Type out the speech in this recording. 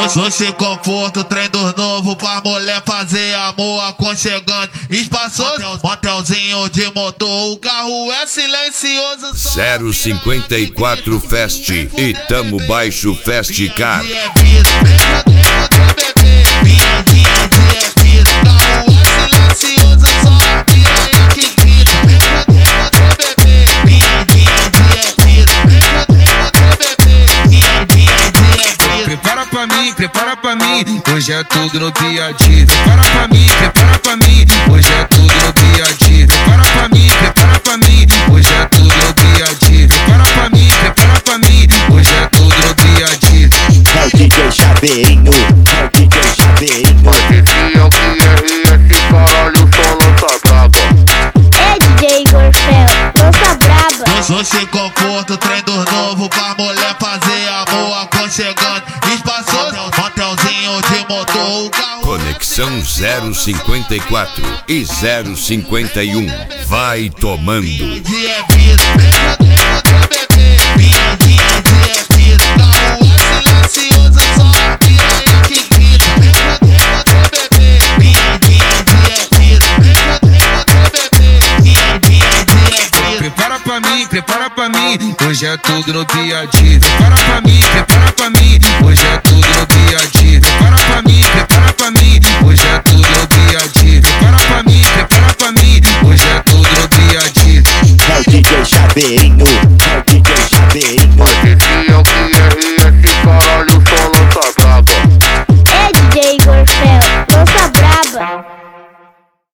Doce conforto, trem dos novo pra mulher fazer amor aconchegante, espaçoso. Motelzinho de motor, o carro é silencioso. 054 Fest e Tamo Baixo Fest Car. Prepara pra mim, hoje é tudo no piadinho. Prepara pra mim, hoje é tudo no piadinho. Prepara pra mim, hoje é tudo no piadinho. Prepara pra mim, hoje é tudo no piadinho. É o DJ Chaveirinho, é o DJ Chaveirinho. É o que é esse caralho, só lança braba. É DJ Gorfel, lança braba. Doce conforto, trem dos novo pra mulher fazer amor aconchegante, espaçoso. Motelzinho de motor, o carro. Conexão 054 e 051. Vai tomando. Prepara pra mim, hoje é tudo no piadinho. Prepara pra mim, hoje é tudo no piadinho. Prepara pra mim, hoje é tudo no piadinho. Prepara pra mim, hoje é tudo no piadinho. É o DJ Chaveirinho.